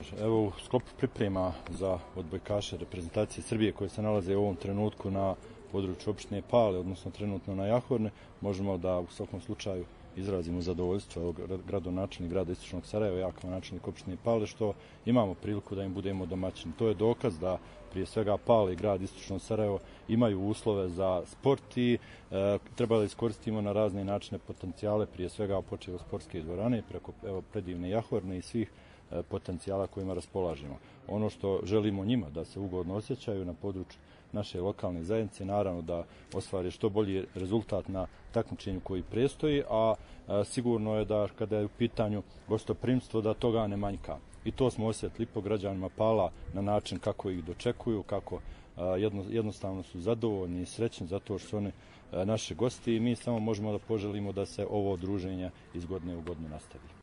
Evo, u sklopu priprema za odbojkaše reprezentacije Srbije koje se nalaze u ovom trenutku na području opštine Pale, odnosno trenutno na Jahorne, možemo da u svakom slučaju izrazimo zadovoljstvo gradonačelnik grada Istočnog Sarajeva, ja kao načelnik opštine Pale, što imamo priliku da im budemo domaćini. To je dokaz da prije svega Pale i grad Istočno Sarajevo imaju uslove za sport i treba da iskoristimo na razne načine potencijale, prije svega počev od sportske dvorane, preko predivne Jahorne i svih potencijala kojima raspolažemo. Ono što želimo njima da se ugodno osjećaju na području naše lokalne zajednice, naravno da ostvare što bolji rezultat na takmičenju koji prestoji, a sigurno je da kada je u pitanju gostoprimstvo da toga ne manjka. I to smo osjetili po građanima Pala na način kako ih dočekuju, kako jednostavno su zadovoljni i srećni zato što su oni naši gosti i mi samo možemo da poželimo da se ovo druženje iz godine u godinu nastavi.